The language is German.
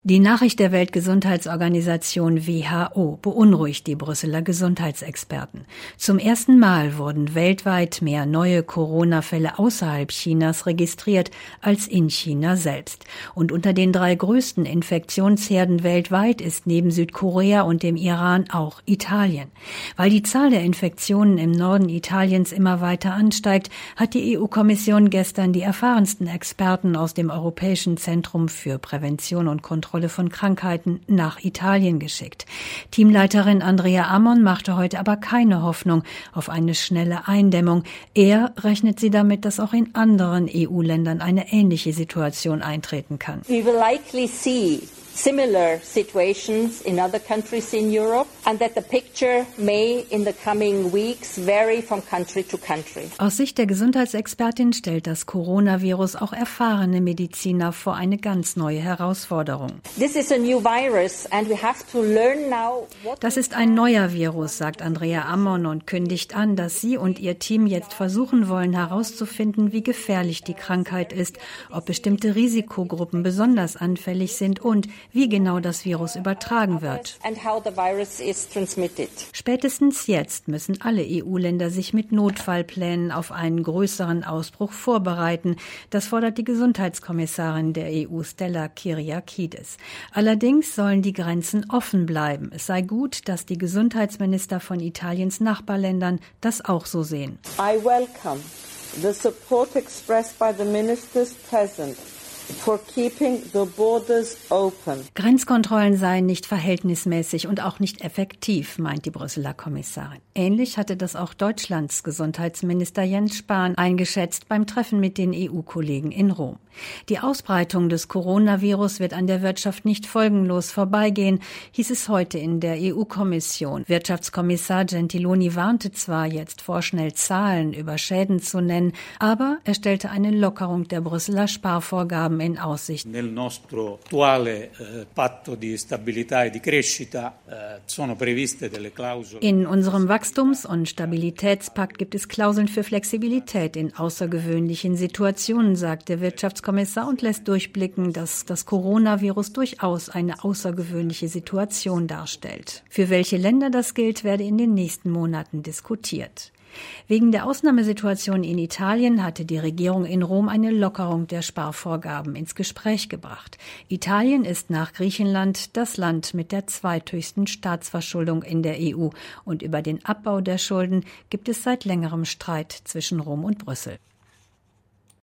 Die Nachricht der Weltgesundheitsorganisation WHO beunruhigt die Brüsseler Gesundheitsexperten. Zum ersten Mal wurden weltweit mehr neue Corona-Fälle außerhalb Chinas registriert als in China selbst. Und unter den 3 größten Infektionsherden weltweit ist neben Südkorea und dem Iran auch Italien. Weil die Zahl der Infektionen im Norden Italiens immer weiter ansteigt, hat die EU-Kommission gestern die erfahrensten Experten aus dem Europäischen Zentrum für Prävention und Kontrolle von Krankheiten nach Italien geschickt. Teamleiterin Andrea Ammon machte heute aber keine Hoffnung auf eine schnelle Eindämmung. Eher rechnet sie damit, dass auch in anderen EU-Ländern eine ähnliche Situation eintreten kann. We will likely see similar situations in other countries in Europe and that the picture may in the coming weeks vary from country to country. Aus Sicht der Gesundheitsexpertin stellt das Coronavirus auch erfahrene Mediziner vor eine ganz neue Herausforderung. This is a new virus and we have to learn now what. Das ist ein neuer Virus, sagt Andrea Ammon und kündigt an, dass sie und ihr Team jetzt versuchen wollen herauszufinden, wie gefährlich die Krankheit ist, ob bestimmte Risikogruppen besonders anfällig sind und wie genau das Virus übertragen wird. Spätestens jetzt müssen alle EU-Länder sich mit Notfallplänen auf einen größeren Ausbruch vorbereiten. Das fordert die Gesundheitskommissarin der EU, Stella Kyriakides. Allerdings sollen die Grenzen offen bleiben. Es sei gut, dass die Gesundheitsminister von Italiens Nachbarländern das auch so sehen. I welcome the support expressed by the ministers present for keeping the borders open. Grenzkontrollen seien nicht verhältnismäßig und auch nicht effektiv, meint die Brüsseler Kommissarin. Ähnlich hatte das auch Deutschlands Gesundheitsminister Jens Spahn eingeschätzt beim Treffen mit den EU-Kollegen in Rom. Die Ausbreitung des Coronavirus wird an der Wirtschaft nicht folgenlos vorbeigehen, hieß es heute in der EU-Kommission. Wirtschaftskommissar Gentiloni warnte zwar, jetzt vorschnell Zahlen über Schäden zu nennen, aber er stellte eine Lockerung der Brüsseler Sparvorgaben in Aussicht. Nel nostro attuale patto di stabilità e di crescita sono previste delle clausole. In unserem Wachstums- und Stabilitätspakt gibt es Klauseln für Flexibilität in außergewöhnlichen Situationen, sagt der Wirtschaftskommissar und lässt durchblicken, dass das Coronavirus durchaus eine außergewöhnliche Situation darstellt. Für welche Länder das gilt, werde in den nächsten Monaten diskutiert. Wegen der Ausnahmesituation in Italien hatte die Regierung in Rom eine Lockerung der Sparvorgaben ins Gespräch gebracht. Italien ist nach Griechenland das Land mit der zweithöchsten Staatsverschuldung in der EU und über den Abbau der Schulden gibt es seit längerem Streit zwischen Rom und Brüssel.